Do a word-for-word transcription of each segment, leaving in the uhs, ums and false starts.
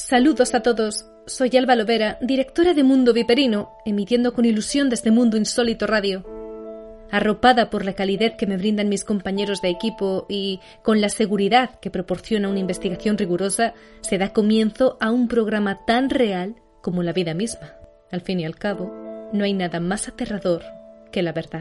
Saludos a todos, soy Alba Lovera, directora de Mundo Viperino, emitiendo con ilusión desde Mundo Insólito Radio. Arropada por la calidez que me brindan mis compañeros de equipo y con la seguridad que proporciona una investigación rigurosa, se da comienzo a un programa tan real como la vida misma. Al fin y al cabo, no hay nada más aterrador que la verdad.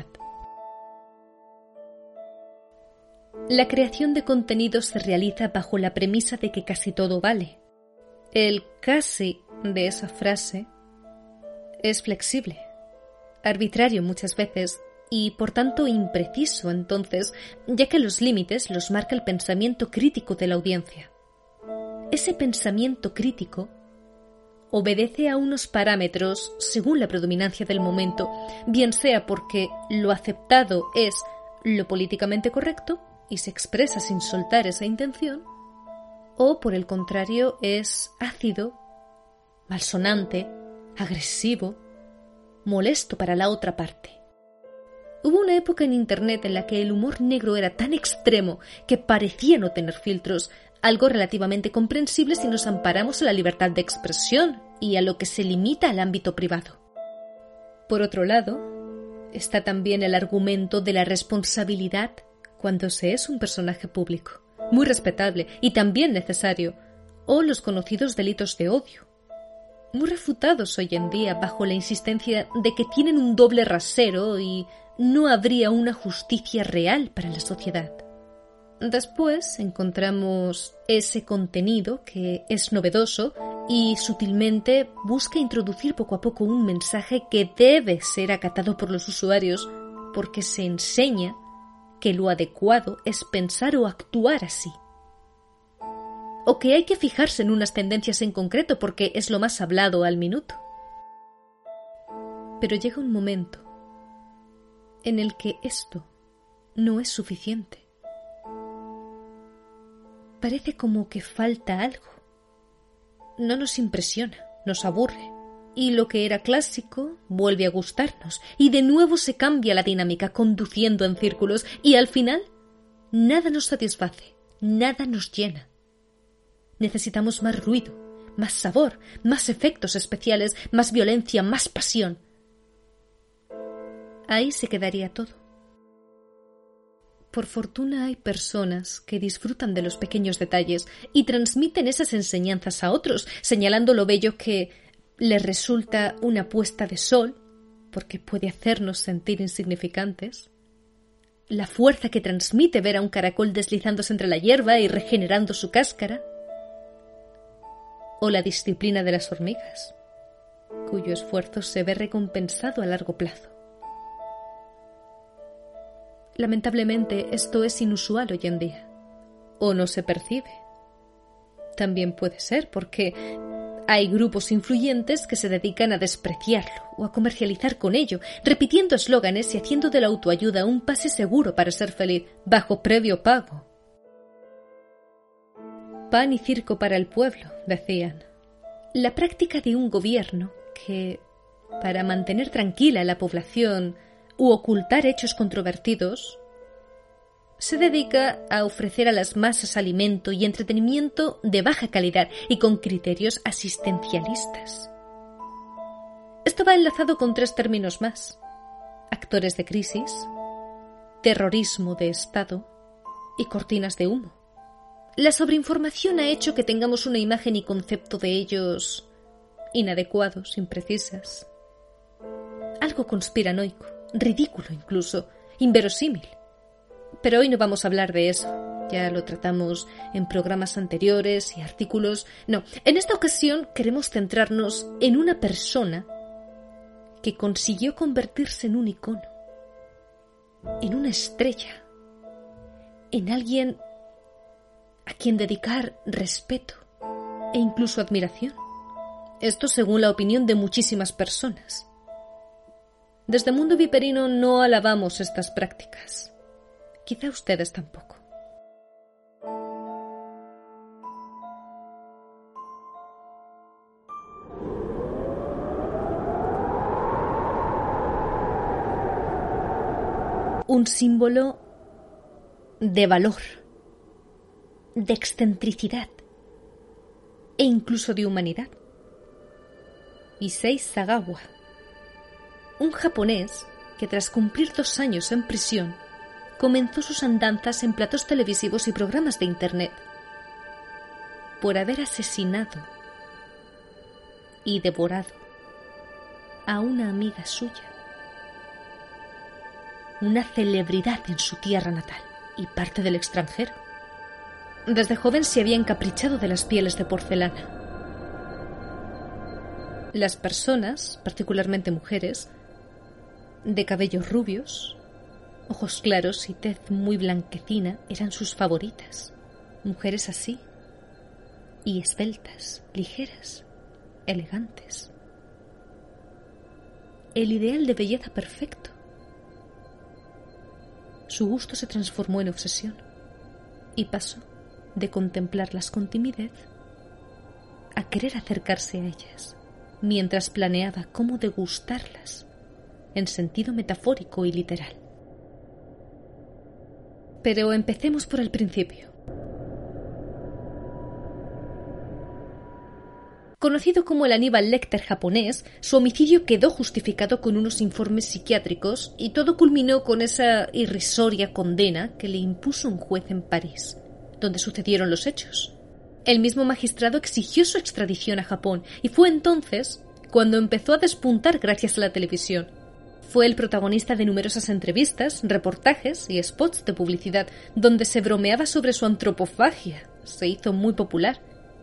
La creación de contenidos se realiza bajo la premisa de que casi todo vale. El casi de esa frase es flexible, arbitrario muchas veces y por tanto impreciso entonces, ya que los límites los marca el pensamiento crítico de la audiencia. Ese pensamiento crítico obedece a unos parámetros según la predominancia del momento, bien sea porque lo aceptado es lo políticamente correcto y se expresa sin soltar esa intención, o por el contrario es ácido, malsonante, agresivo, molesto para la otra parte. Hubo una época en Internet en la que el humor negro era tan extremo que parecía no tener filtros, algo relativamente comprensible si nos amparamos a la libertad de expresión y a lo que se limita al ámbito privado. Por otro lado, está también el argumento de la responsabilidad cuando se es un personaje público, muy respetable y también necesario, o los conocidos delitos de odio, muy refutados hoy en día bajo la insistencia de que tienen un doble rasero y no habría una justicia real para la sociedad. Después encontramos ese contenido que es novedoso y sutilmente busca introducir poco a poco un mensaje que debe ser acatado por los usuarios porque se enseña que lo adecuado es pensar o actuar así. O que hay que fijarse en unas tendencias en concreto porque es lo más hablado al minuto. Pero llega un momento en el que esto no es suficiente. Parece como que falta algo. No nos impresiona, nos aburre. Y lo que era clásico vuelve a gustarnos. Y de nuevo se cambia la dinámica, conduciendo en círculos. Y al final, nada nos satisface, nada nos llena. Necesitamos más ruido, más sabor, más efectos especiales, más violencia, más pasión. Ahí se quedaría todo. Por fortuna hay personas que disfrutan de los pequeños detalles y transmiten esas enseñanzas a otros, señalando lo bello que les resulta una puesta de sol, porque puede hacernos sentir insignificantes, la fuerza que transmite ver a un caracol deslizándose entre la hierba y regenerando su cáscara, o la disciplina de las hormigas, cuyo esfuerzo se ve recompensado a largo plazo. Lamentablemente, esto es inusual hoy en día, o no se percibe. También puede ser porque hay grupos influyentes que se dedican a despreciarlo o a comercializar con ello, repitiendo eslóganes y haciendo de la autoayuda un pase seguro para ser feliz, bajo previo pago. Pan y circo para el pueblo, decían. La práctica de un gobierno que, para mantener tranquila a la población u ocultar hechos controvertidos, se dedica a ofrecer a las masas alimento y entretenimiento de baja calidad y con criterios asistencialistas. Esto va enlazado con tres términos más: actores de crisis, terrorismo de Estado y cortinas de humo. La sobreinformación ha hecho que tengamos una imagen y concepto de ellos inadecuados, imprecisas. Algo conspiranoico, ridículo incluso, inverosímil. Pero hoy no vamos a hablar de eso. Ya lo tratamos en programas anteriores y artículos. No, en esta ocasión queremos centrarnos en una persona que consiguió convertirse en un icono, en una estrella, en alguien a quien dedicar respeto e incluso admiración. Esto según la opinión de muchísimas personas. Desde Mundo Viperino no alabamos estas prácticas. Quizá ustedes tampoco. Un símbolo de valor, de excentricidad, e incluso de humanidad. Issei Sagawa, un japonés que tras cumplir dos años en prisión comenzó sus andanzas en platos televisivos y programas de internet por haber asesinado y devorado a una amiga suya, una celebridad en su tierra natal y parte del extranjero. Desde joven se había encaprichado de las pieles de porcelana. Las personas, particularmente mujeres, de cabellos rubios, ojos claros y tez muy blanquecina, eran sus favoritas. Mujeres así, y esbeltas, ligeras, elegantes. El ideal de belleza perfecto. Su gusto se transformó en obsesión y pasó de contemplarlas con timidez a querer acercarse a ellas, mientras planeaba cómo degustarlas en sentido metafórico y literal. Pero empecemos por el principio. Conocido como el Aníbal Lecter japonés, su homicidio quedó justificado con unos informes psiquiátricos y todo culminó con esa irrisoria condena que le impuso un juez en París, donde sucedieron los hechos. El mismo magistrado exigió su extradición a Japón y fue entonces cuando empezó a despuntar gracias a la televisión. Fue el protagonista de numerosas entrevistas, reportajes y spots de publicidad donde se bromeaba sobre su antropofagia. Se hizo muy popular.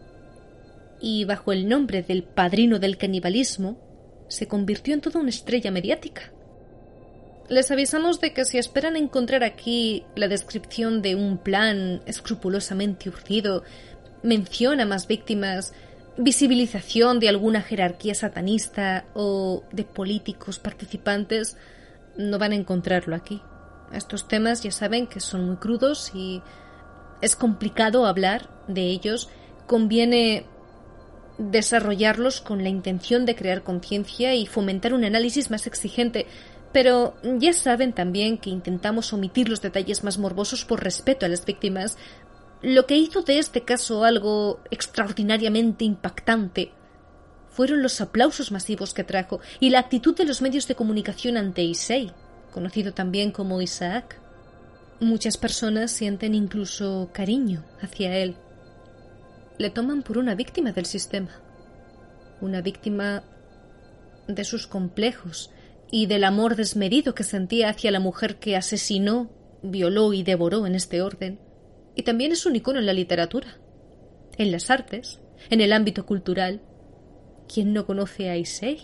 Y bajo el nombre del padrino del canibalismo, se convirtió en toda una estrella mediática. Les avisamos de que si esperan encontrar aquí la descripción de un plan escrupulosamente urdido, mención a más víctimas, visibilización de alguna jerarquía satanista o de políticos participantes, no van a encontrarlo aquí. Estos temas ya saben que son muy crudos y es complicado hablar de ellos. Conviene desarrollarlos con la intención de crear conciencia y fomentar un análisis más exigente, pero ya saben también que intentamos omitir los detalles más morbosos por respeto a las víctimas. Lo que hizo de este caso algo extraordinariamente impactante fueron los aplausos masivos que trajo y la actitud de los medios de comunicación ante Issei, conocido también como Isaac. Muchas personas sienten incluso cariño hacia él. Le toman por una víctima del sistema, una víctima de sus complejos y del amor desmedido que sentía hacia la mujer que asesinó, violó y devoró en este orden. Y también es un icono en la literatura, en las artes, en el ámbito cultural. ¿Quién no conoce a Issei?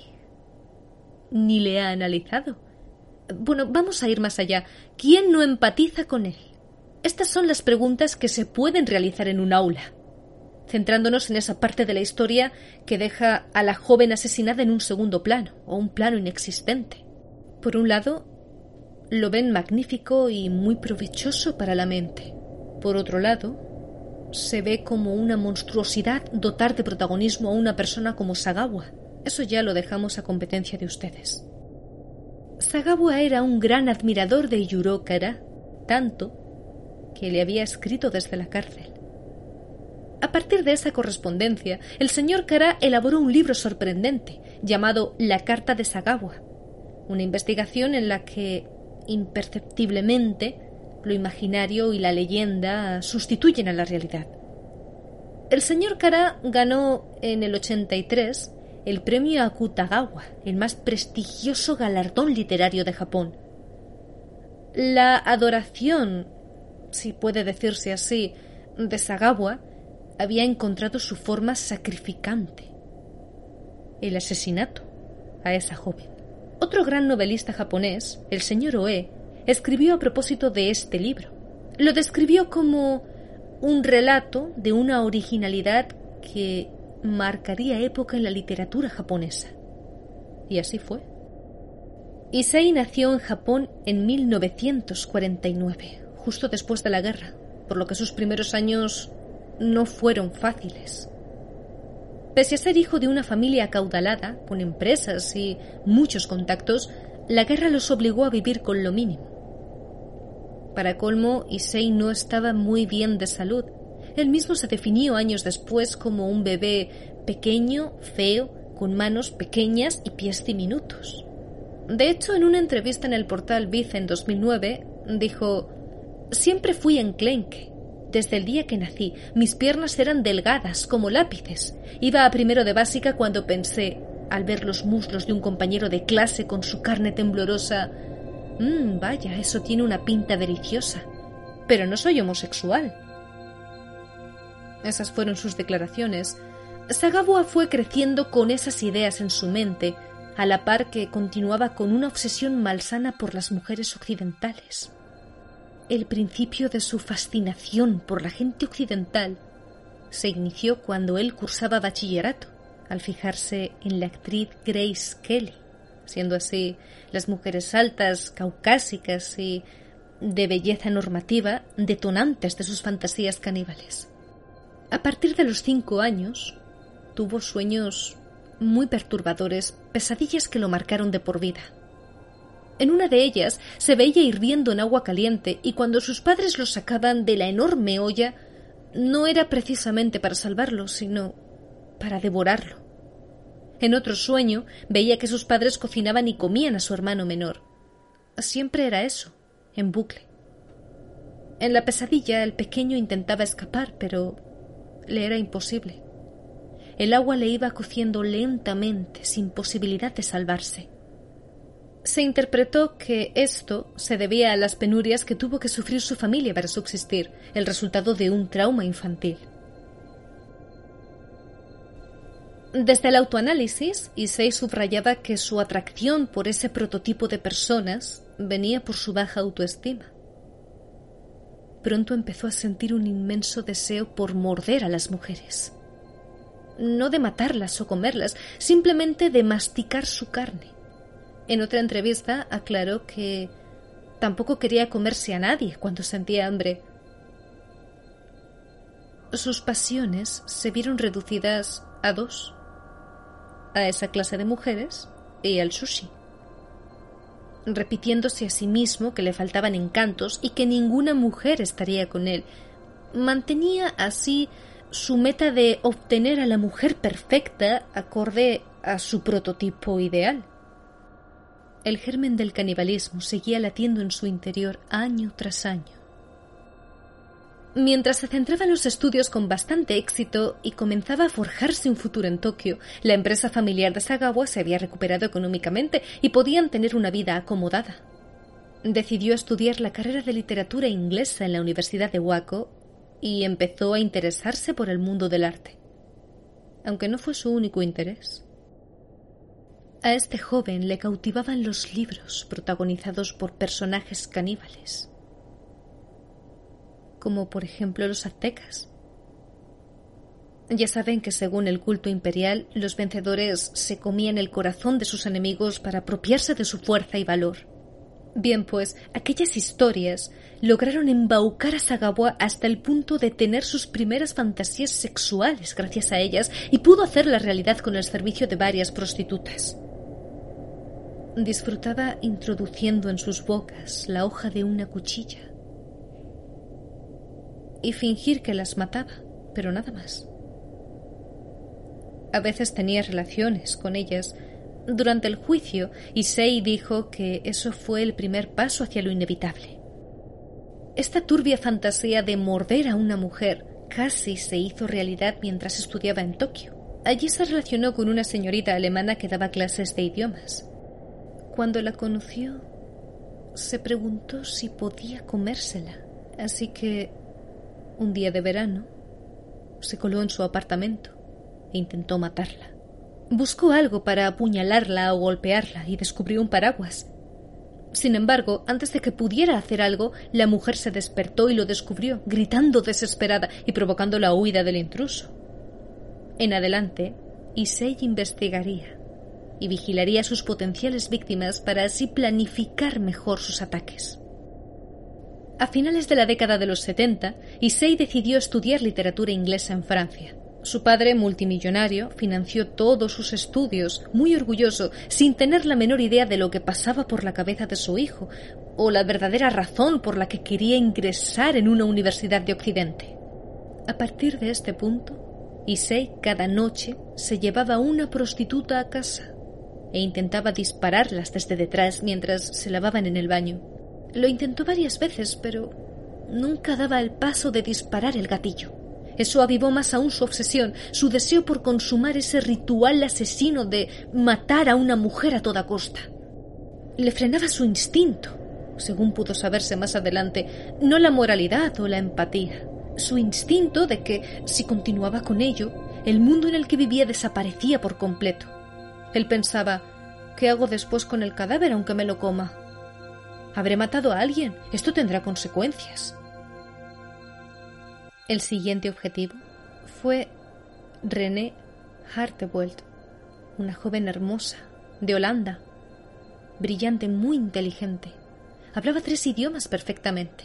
Ni le ha analizado. Bueno, vamos a ir más allá. ¿Quién no empatiza con él? Estas son las preguntas que se pueden realizar en un aula, centrándonos en esa parte de la historia que deja a la joven asesinada en un segundo plano, o un plano inexistente. Por un lado, lo ven magnífico y muy provechoso para la mente. Por otro lado, se ve como una monstruosidad dotar de protagonismo a una persona como Sagawa. Eso ya lo dejamos a competencia de ustedes. Sagawa era un gran admirador de Yuro Kara, tanto que le había escrito desde la cárcel. A partir de esa correspondencia, el señor Kara elaboró un libro sorprendente llamado La Carta de Sagawa, una investigación en la que, imperceptiblemente, lo imaginario y la leyenda sustituyen a la realidad. El señor Kara ganó en el ochenta y tres el premio Akutagawa, el más prestigioso galardón literario de Japón. La adoración, si puede decirse así, de Sagawa había encontrado su forma sacrificante: el asesinato a esa joven. Otro gran novelista japonés, el señor Oe, escribió a propósito de este libro. Lo describió como un relato de una originalidad que marcaría época en la literatura japonesa. Y así fue. Issei nació en Japón en mil novecientos cuarenta y nueve, justo después de la guerra, por lo que sus primeros años no fueron fáciles. Pese a ser hijo de una familia acaudalada, con empresas y muchos contactos, la guerra los obligó a vivir con lo mínimo. Para colmo, Issei no estaba muy bien de salud Él mismo se definió años después como un bebé pequeño, feo, con manos pequeñas y pies diminutos. De hecho, en una entrevista en el portal Vice en dos mil nueve, dijo: «Siempre fui enclenque. Desde el día que nací, mis piernas eran delgadas como lápices. Iba a primero de básica cuando pensé, al ver los muslos de un compañero de clase con su carne temblorosa, mmm, vaya, eso tiene una pinta deliciosa. Pero no soy homosexual». Esas fueron sus declaraciones. Sagawa fue creciendo con esas ideas en su mente, a la par que continuaba con una obsesión malsana por las mujeres occidentales. El principio de su fascinación por la gente occidental se inició cuando él cursaba bachillerato, al fijarse en la actriz Grace Kelly, siendo así las mujeres altas, caucásicas y de belleza normativa detonantes de sus fantasías caníbales. A partir de los cinco años, tuvo sueños muy perturbadores, pesadillas que lo marcaron de por vida. En una de ellas se veía hirviendo en agua caliente y cuando sus padres lo sacaban de la enorme olla, no era precisamente para salvarlo, sino para devorarlo. En otro sueño veía que sus padres cocinaban y comían a su hermano menor. Siempre era eso, en bucle. En la pesadilla el pequeño intentaba escapar, pero le era imposible. El agua le iba cociendo lentamente, sin posibilidad de salvarse. Se interpretó que esto se debía a las penurias que tuvo que sufrir su familia para subsistir, el resultado de un trauma infantil. Desde el autoanálisis, Issei subrayaba que su atracción por ese prototipo de personas venía por su baja autoestima. Pronto empezó a sentir un inmenso deseo por morder a las mujeres. No de matarlas o comerlas, simplemente de masticar su carne. En otra entrevista aclaró que tampoco quería comerse a nadie cuando sentía hambre. Sus pasiones se vieron reducidas a dos: a esa clase de mujeres y al sushi, repitiéndose a sí mismo que le faltaban encantos y que ninguna mujer estaría con él. Mantenía así su meta de obtener a la mujer perfecta acorde a su prototipo ideal. El germen del canibalismo seguía latiendo en su interior año tras año. Mientras se centraba en los estudios con bastante éxito y comenzaba a forjarse un futuro en Tokio, la empresa familiar de Sagawa se había recuperado económicamente y podían tener una vida acomodada. Decidió estudiar la carrera de literatura inglesa en la Universidad de Wako y empezó a interesarse por el mundo del arte, aunque no fue su único interés. A este joven le cautivaban los libros protagonizados por personajes caníbales, como por ejemplo los aztecas. Ya saben que según el culto imperial, los vencedores se comían el corazón de sus enemigos para apropiarse de su fuerza y valor. Bien, pues, aquellas historias lograron embaucar a Sagawa hasta el punto de tener sus primeras fantasías sexuales gracias a ellas y pudo hacerla realidad con el servicio de varias prostitutas. Disfrutaba introduciendo en sus bocas la hoja de una cuchilla y fingir que las mataba, pero nada más. A veces tenía relaciones con ellas. Durante el juicio, Issei dijo que eso fue el primer paso hacia lo inevitable. Esta turbia fantasía de morder a una mujer casi se hizo realidad mientras estudiaba en Tokio. Allí se relacionó con una señorita alemana que daba clases de idiomas. Cuando la conoció, se preguntó si podía comérsela, así que un día de verano se coló en su apartamento e intentó matarla. Buscó algo para apuñalarla o golpearla y descubrió un paraguas. Sin embargo, antes de que pudiera hacer algo, la mujer se despertó y lo descubrió, gritando desesperada y provocando la huida del intruso. En adelante, Issei investigaría y vigilaría a sus potenciales víctimas para así planificar mejor sus ataques. A finales de la década de los setenta, Issei decidió estudiar literatura inglesa en Francia. Su padre, multimillonario, financió todos sus estudios, muy orgulloso, sin tener la menor idea de lo que pasaba por la cabeza de su hijo, o la verdadera razón por la que quería ingresar en una universidad de Occidente. A partir de este punto, Issei cada noche se llevaba una prostituta a casa e intentaba dispararlas desde detrás mientras se lavaban en el baño. Lo intentó varias veces, pero nunca daba el paso de disparar el gatillo. Eso avivó más aún su obsesión, su deseo por consumar ese ritual asesino de matar a una mujer a toda costa. Le frenaba su instinto, según pudo saberse más adelante, no la moralidad o la empatía, su instinto de que, si continuaba con ello, el mundo en el que vivía desaparecía por completo. Él pensaba, ¿qué hago después con el cadáver aunque me lo coma? ¿Habré matado a alguien? Esto tendrá consecuencias. El siguiente objetivo fue René Hartevelt, una joven hermosa, de Holanda, brillante, muy inteligente. Hablaba tres idiomas perfectamente.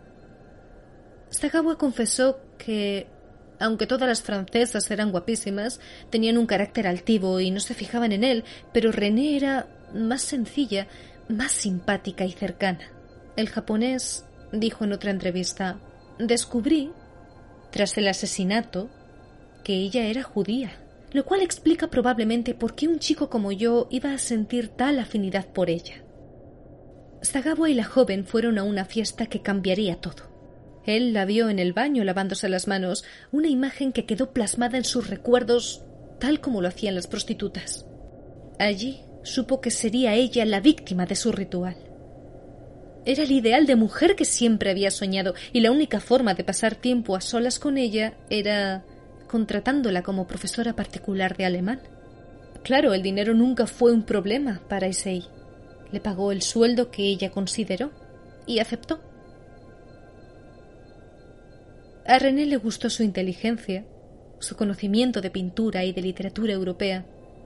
Sagawa confesó que, aunque todas las francesas eran guapísimas, tenían un carácter altivo y no se fijaban en él, pero René era más sencilla, más simpática y cercana. El japonés dijo en otra entrevista, descubrí, tras el asesinato, que ella era judía, lo cual explica probablemente por qué un chico como yo iba a sentir tal afinidad por ella. Sagawa y la joven fueron a una fiesta que cambiaría todo. Él la vio en el baño lavándose las manos, una imagen que quedó plasmada en sus recuerdos tal como lo hacían las prostitutas. Allí supo que sería ella la víctima de su ritual. Era el ideal de mujer que siempre había soñado y la única forma de pasar tiempo a solas con ella era contratándola como profesora particular de alemán. Claro, el dinero nunca fue un problema para Issei. Le pagó el sueldo que ella consideró y aceptó. A René le gustó su inteligencia, su conocimiento de pintura y de literatura europea.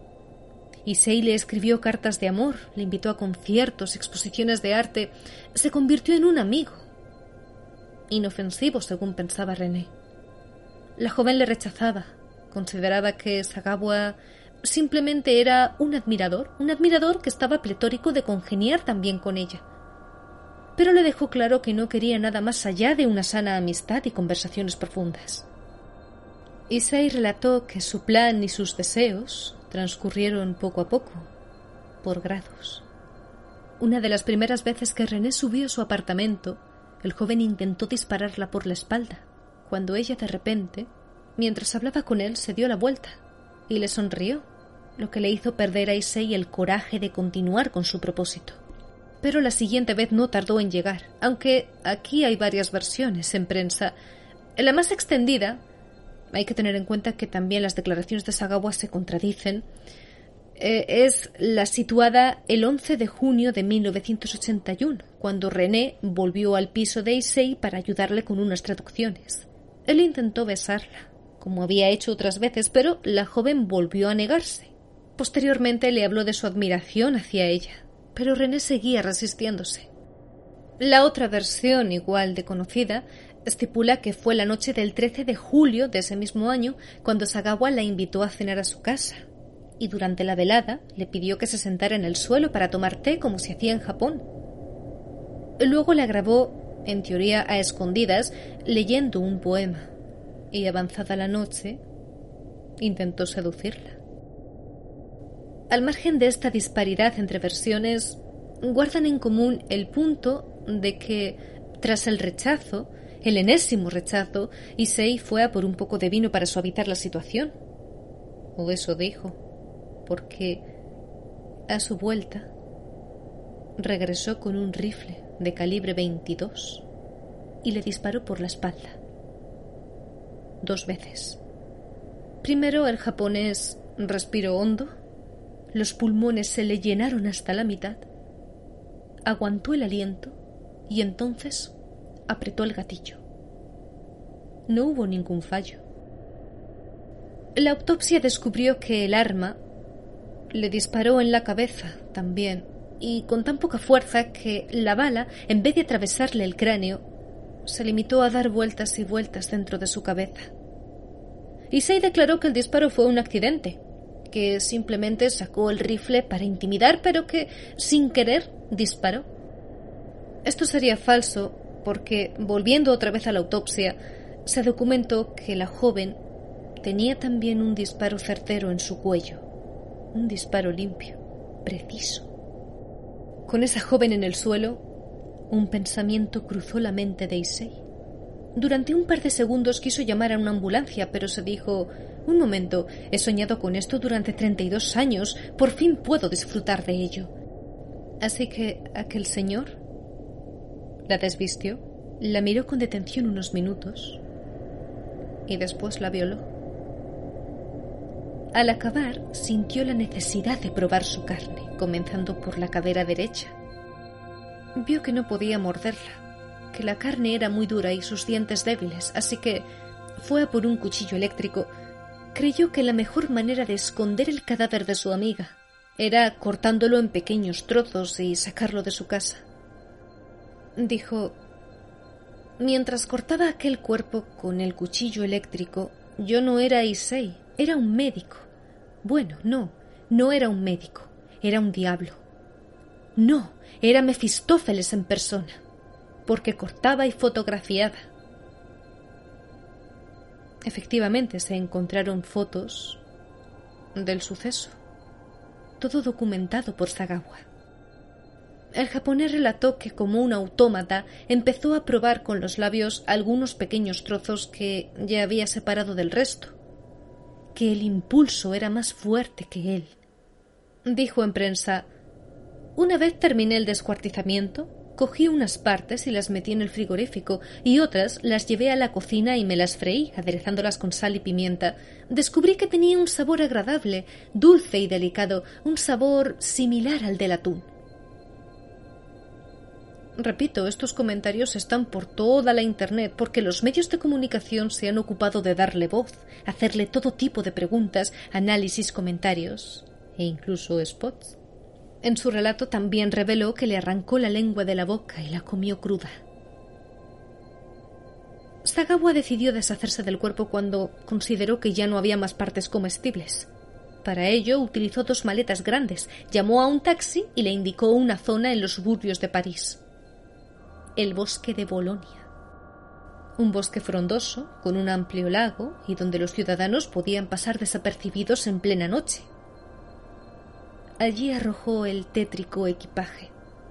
Issei le escribió cartas de amor, le invitó a conciertos, exposiciones de arte. Se convirtió en un amigo. Inofensivo, según pensaba René. La joven le rechazaba. Consideraba que Sagawa simplemente era un admirador, un admirador que estaba pletórico de congeniar también con ella. Pero le dejó claro que no quería nada más allá de una sana amistad y conversaciones profundas. Issei relató que su plan y sus deseos transcurrieron poco a poco, por grados. Una de las primeras veces que René subió a su apartamento, el joven intentó dispararla por la espalda, cuando ella de repente, mientras hablaba con él, se dio la vuelta y le sonrió, lo que le hizo perder a Issei el coraje de continuar con su propósito. Pero la siguiente vez no tardó en llegar, aunque aquí hay varias versiones en prensa. La más extendida, hay que tener en cuenta que también las declaraciones de Sagawa se contradicen, eh, es la situada el once de junio de mil novecientos ochenta y uno, cuando René volvió al piso de Issei para ayudarle con unas traducciones. Él intentó besarla, como había hecho otras veces, pero la joven volvió a negarse. Posteriormente le habló de su admiración hacia ella, pero René seguía resistiéndose. La otra versión, igual de conocida, estipula que fue la noche del trece de julio de ese mismo año cuando Sagawa la invitó a cenar a su casa, y durante la velada le pidió que se sentara en el suelo para tomar té como se hacía en Japón. Luego la grabó, en teoría a escondidas, leyendo un poema, y avanzada la noche, intentó seducirla. Al margen de esta disparidad entre versiones, guardan en común el punto de que, tras el rechazo, el enésimo rechazo, Issei fue a por un poco de vino para suavizar la situación. O eso dijo, porque a su vuelta regresó con un rifle de calibre veintidós y le disparó por la espalda. Dos veces. Primero el japonés respiró hondo, los pulmones se le llenaron hasta la mitad, aguantó el aliento y entonces apretó el gatillo. No hubo ningún fallo. La autopsia descubrió que el arma le disparó en la cabeza también, y con tan poca fuerza que la bala, en vez de atravesarle el cráneo, se limitó a dar vueltas y vueltas dentro de su cabeza. Issei declaró que el disparo fue un accidente, que simplemente sacó el rifle para intimidar, pero que, sin querer, disparó. Esto sería falso porque, volviendo otra vez a la autopsia, Se documentó que la joven tenía también un disparo certero en su cuello, un disparo limpio, preciso. Con esa joven en el suelo, un pensamiento cruzó la mente de Issei. Durante un par de segundos quiso llamar a una ambulancia, pero se dijo: «Un momento, he soñado con esto durante treinta y dos años, por fin puedo disfrutar de ello». Así que aquel señor la desvistió, la miró con detención unos minutos y después la violó. Al acabar, sintió la necesidad de probar su carne, comenzando por la cadera derecha. Vio que no podía morderla, que la carne era muy dura y sus dientes débiles, así que fue a por un cuchillo eléctrico. Creyó que la mejor manera de esconder el cadáver de su amiga era cortándolo en pequeños trozos y sacarlo de su casa. Dijo: «Mientras cortaba aquel cuerpo con el cuchillo eléctrico, yo no era Issei, era un médico. Bueno, no, no era un médico, era un diablo. No, era Mefistófeles en persona, porque cortaba y fotografiaba». Efectivamente, se encontraron fotos del suceso, todo documentado por Sagawa. El japonés relató que, como un autómata, empezó a probar con los labios algunos pequeños trozos que ya había separado del resto, que el impulso era más fuerte que él. Dijo en prensa: «Una vez terminé el descuartizamiento, cogí unas partes y las metí en el frigorífico y otras las llevé a la cocina y me las freí, aderezándolas con sal y pimienta. Descubrí que tenía un sabor agradable, dulce y delicado, un sabor similar al del atún». Repito, estos comentarios están por toda la Internet porque los medios de comunicación se han ocupado de darle voz, hacerle todo tipo de preguntas, análisis, comentarios e incluso spots. En su relato también reveló que le arrancó la lengua de la boca y la comió cruda. Sagawa decidió deshacerse del cuerpo cuando consideró que ya no había más partes comestibles. Para ello utilizó dos maletas grandes, llamó a un taxi y le indicó una zona en los suburbios de París: el bosque de Bolonia. Un bosque frondoso, con un amplio lago y donde los ciudadanos podían pasar desapercibidos en plena noche. Allí arrojó el tétrico equipaje.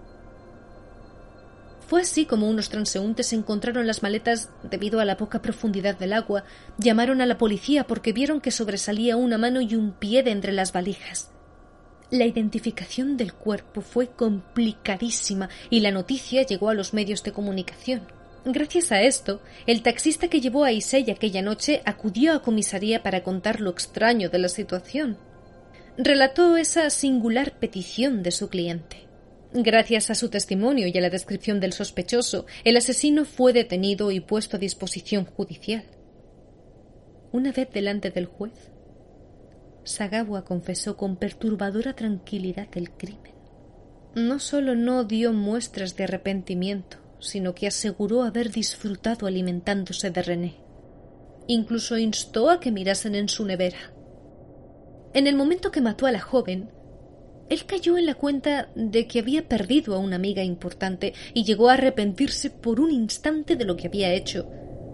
Fue así como unos transeúntes encontraron las maletas debido a la poca profundidad del agua. Llamaron a la policía porque vieron que sobresalía una mano y un pie de entre las valijas. La identificación del cuerpo fue complicadísima y la noticia llegó a los medios de comunicación. Gracias a esto, el taxista que llevó a Issei aquella noche acudió a comisaría para contar lo extraño de la situación. Relató esa singular petición de su cliente. Gracias a su testimonio y a la descripción del sospechoso, el asesino fue detenido y puesto a disposición judicial. Una vez delante del juez, Sagawa confesó con perturbadora tranquilidad el crimen. No solo no dio muestras de arrepentimiento, sino que aseguró haber disfrutado alimentándose de René. Incluso instó a que mirasen en su nevera. En el momento que mató a la joven, él cayó en la cuenta de que había perdido a una amiga importante y llegó a arrepentirse por un instante de lo que había hecho.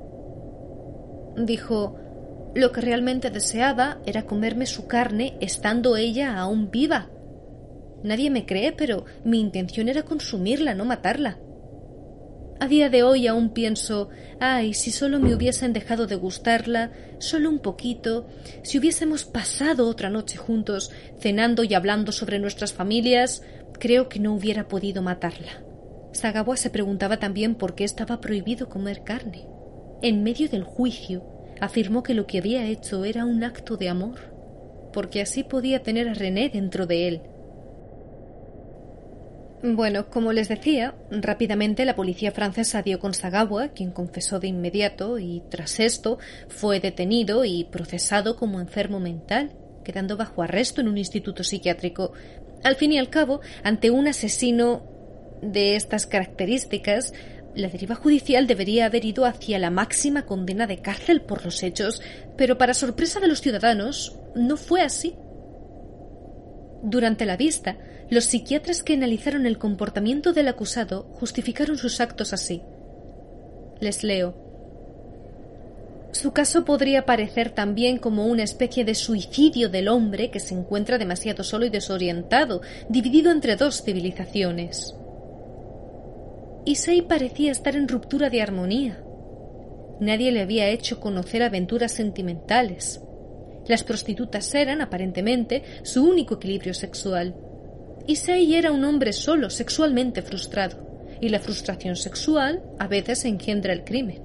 Dijo: «Lo que realmente deseaba era comerme su carne estando ella aún viva. Nadie me cree, pero mi intención era consumirla, no matarla. A día de hoy aún pienso: ay, si solo me hubiesen dejado de gustarla, solo un poquito, si hubiésemos pasado otra noche juntos, cenando y hablando sobre nuestras familias, creo que no hubiera podido matarla». Sagawa se preguntaba también por qué estaba prohibido comer carne. En medio del juicio, afirmó que lo que había hecho era un acto de amor, porque así podía tener a René dentro de él. Bueno, como les decía, rápidamente la policía francesa dio con Sagawa, quien confesó de inmediato, y tras esto fue detenido y procesado como enfermo mental, quedando bajo arresto en un instituto psiquiátrico. Al fin y al cabo, ante un asesino de estas características, la deriva judicial debería haber ido hacia la máxima condena de cárcel por los hechos, pero para sorpresa de los ciudadanos, no fue así. Durante la vista, los psiquiatras que analizaron el comportamiento del acusado justificaron sus actos así. Les leo: Su caso podría parecer también como una especie de suicidio del hombre que se encuentra demasiado solo y desorientado, dividido entre dos civilizaciones. Issei parecía estar en ruptura de armonía. Nadie le había hecho conocer aventuras sentimentales. Las prostitutas eran, aparentemente, su único equilibrio sexual. Issei era un hombre solo, sexualmente frustrado, y la frustración sexual a veces engendra el crimen.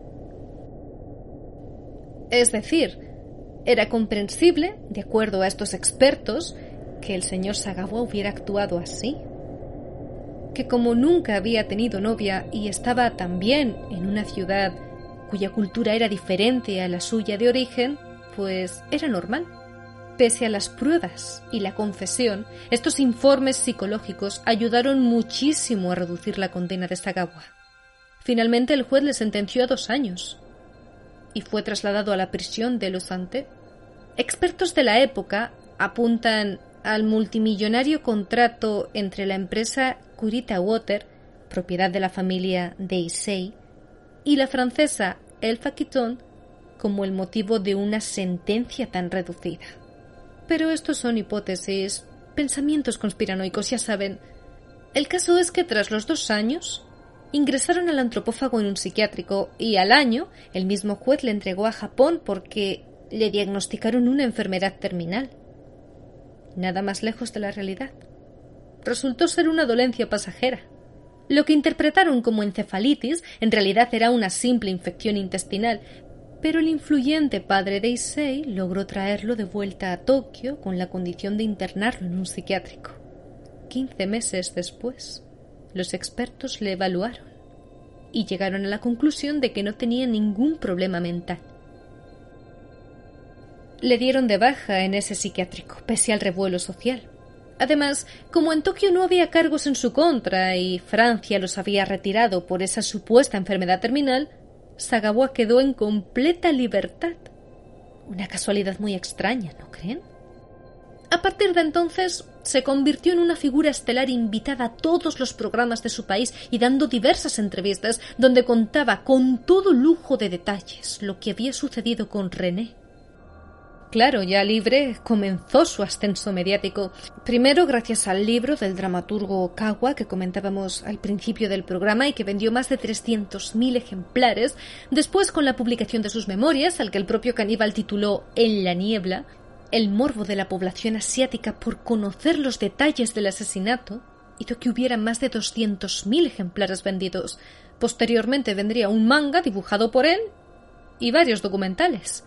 Es decir, era comprensible, de acuerdo a estos expertos, que el señor Sagawa hubiera actuado así. Que como nunca había tenido novia y estaba también en una ciudad cuya cultura era diferente a la suya de origen, pues era normal. Pese a las pruebas y la confesión, estos informes psicológicos ayudaron muchísimo a reducir la condena de Sagawa. Finalmente el juez le sentenció a dos años y fue trasladado a la prisión de Luzante. Expertos de la época apuntan al multimillonario contrato entre la empresa Kurita Water, propiedad de la familia de Issei, y la francesa Elfa Quitton como el motivo de una sentencia tan reducida. Pero estos son hipótesis, pensamientos conspiranoicos, ya saben. El caso es que tras los dos años ingresaron al antropófago en un psiquiátrico y al año el mismo juez le entregó a Japón porque le diagnosticaron una enfermedad terminal. Nada más lejos de la realidad. Resultó ser una dolencia pasajera. Lo que interpretaron como encefalitis en realidad era una simple infección intestinal, pero el influyente padre de Issei logró traerlo de vuelta a Tokio con la condición de internarlo en un psiquiátrico. Quince meses después, los expertos le evaluaron y llegaron a la conclusión de que no tenía ningún problema mental. Le dieron de baja en ese psiquiátrico, pese al revuelo social. Además, como en Tokio no había cargos en su contra y Francia los había retirado por esa supuesta enfermedad terminal, Sagawa quedó en completa libertad. Una casualidad muy extraña, ¿no creen? A partir de entonces, se convirtió en una figura estelar invitada a todos los programas de su país y dando diversas entrevistas donde contaba con todo lujo de detalles lo que había sucedido con René. Claro, ya libre, comenzó su ascenso mediático. Primero gracias al libro del dramaturgo Kawa que comentábamos al principio del programa y que vendió más de trescientos mil ejemplares. Después con la publicación de sus memorias, al que el propio caníbal tituló En la niebla. El morbo de la población asiática por conocer los detalles del asesinato hizo que hubiera más de doscientos mil ejemplares vendidos. Posteriormente vendría un manga dibujado por él y varios documentales.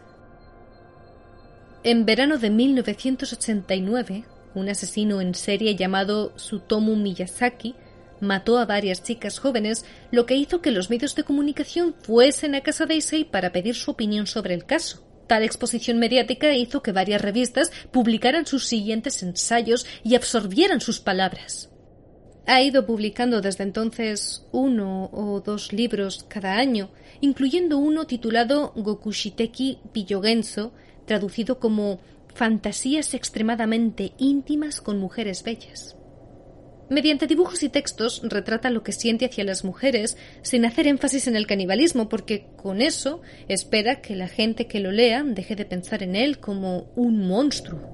En verano de mil novecientos ochenta y nueve, un asesino en serie llamado Tsutomu Miyazaki mató a varias chicas jóvenes, lo que hizo que los medios de comunicación fuesen a casa de Issei para pedir su opinión sobre el caso. Tal exposición mediática hizo que varias revistas publicaran sus siguientes ensayos y absorbieran sus palabras. Ha ido publicando desde entonces uno o dos libros cada año, incluyendo uno titulado Gokushiteki Biyogenso, traducido como Fantasías extremadamente íntimas con mujeres bellas. Mediante dibujos y textos retrata lo que siente hacia las mujeres sin hacer énfasis en el canibalismo, porque con eso espera que la gente que lo lea deje de pensar en él como un monstruo.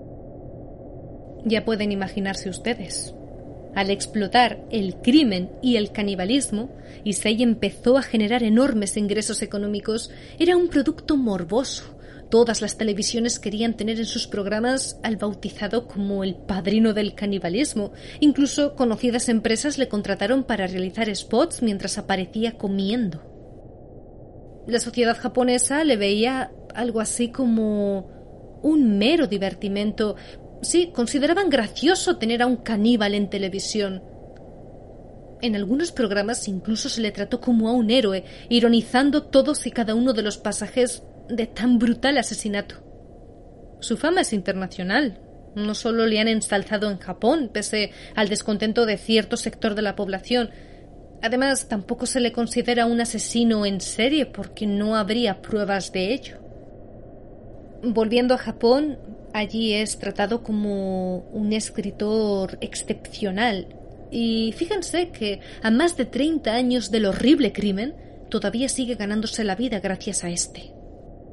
Ya pueden imaginarse ustedes. Al explotar el crimen y el canibalismo, Issei empezó a generar enormes ingresos económicos. Era un producto morboso. Todas las televisiones querían tener en sus programas al bautizado como el padrino del canibalismo. Incluso conocidas empresas le contrataron para realizar spots mientras aparecía comiendo. La sociedad japonesa le veía algo así como un mero divertimento. Sí, consideraban gracioso tener a un caníbal en televisión. En algunos programas incluso se le trató como a un héroe, ironizando todos y cada uno de los pasajes de tan brutal asesinato. Su fama es internacional. No solo le han ensalzado en Japón, pese al descontento de cierto sector de la población. Además, tampoco se le considera un asesino en serie porque no habría pruebas de ello. Volviendo a Japón, allí es tratado como un escritor excepcional. Y fíjense que a más de treinta años del horrible crimen, todavía sigue ganándose la vida gracias a este.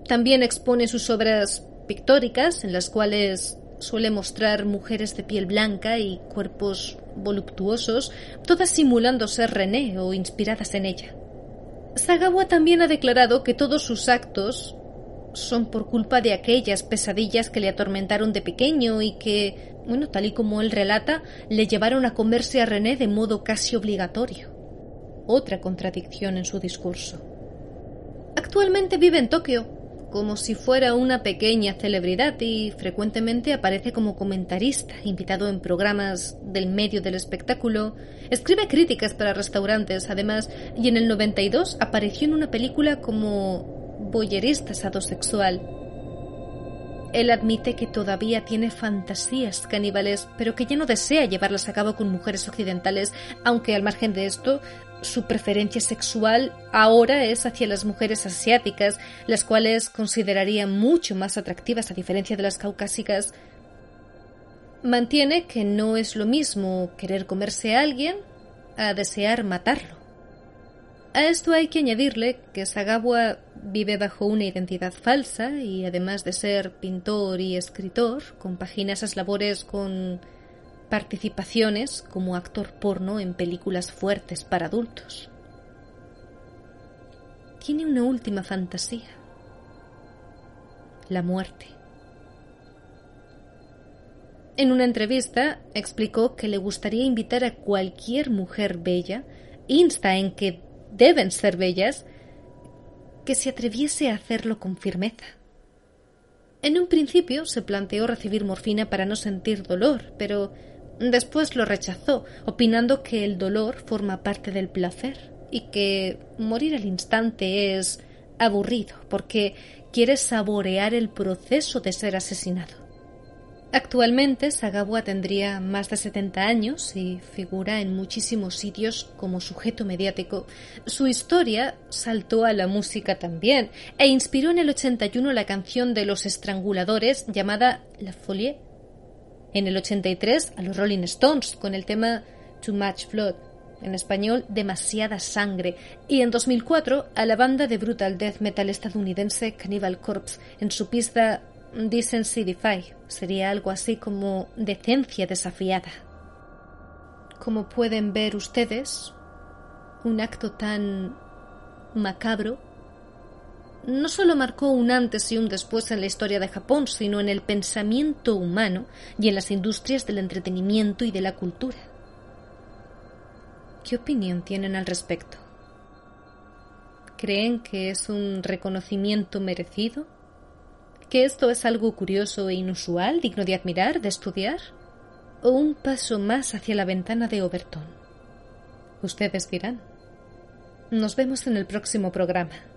También expone sus obras pictóricas, en las cuales suele mostrar mujeres de piel blanca y cuerpos voluptuosos, todas simulando ser René o inspiradas en ella. Sagawa también ha declarado que todos sus actos son por culpa de aquellas pesadillas que le atormentaron de pequeño y que, bueno, tal y como él relata, le llevaron a comerse a René de modo casi obligatorio. Otra contradicción en su discurso. Actualmente vive en Tokio, como si fuera una pequeña celebridad, y frecuentemente aparece como comentarista, invitado en programas del medio del espectáculo. Escribe críticas para restaurantes, además, y en el noventa y dos apareció en una película como voyerista sadosexual. Él admite que todavía tiene fantasías caníbales, pero que ya no desea llevarlas a cabo con mujeres occidentales, aunque al margen de esto, su preferencia sexual ahora es hacia las mujeres asiáticas, las cuales consideraría mucho más atractivas a diferencia de las caucásicas. Mantiene que no es lo mismo querer comerse a alguien a desear matarlo. A esto hay que añadirle que Sagawa vive bajo una identidad falsa y, además de ser pintor y escritor, compagina esas labores con participaciones como actor porno en películas fuertes para adultos. Tiene una última fantasía: la muerte. En una entrevista explicó que le gustaría invitar a cualquier mujer bella, insta en que deben ser bellas, que se atreviese a hacerlo con firmeza. En un principio se planteó recibir morfina para no sentir dolor, pero después lo rechazó, opinando que el dolor forma parte del placer y que morir al instante es aburrido porque quiere saborear el proceso de ser asesinado. Actualmente Sagawa tendría más de setenta años y figura en muchísimos sitios como sujeto mediático. Su historia saltó a la música también e inspiró en el ochenta y uno la canción de Los Estranguladores llamada La Folie. En el ochenta y tres a los Rolling Stones con el tema Too Much Blood, en español Demasiada Sangre, y en dos mil cuatro a la banda de brutal death metal estadounidense Cannibal Corpse en su pista Decency Defy, sería algo así como decencia desafiada. Como pueden ver ustedes, un acto tan macabro no solo marcó un antes y un después en la historia de Japón, sino en el pensamiento humano y en las industrias del entretenimiento y de la cultura. ¿Qué opinión tienen al respecto? ¿Creen que es un reconocimiento merecido? ¿Que esto es algo curioso e inusual, digno de admirar, de estudiar? ¿O un paso más hacia la ventana de Overton? Ustedes dirán. Nos vemos en el próximo programa.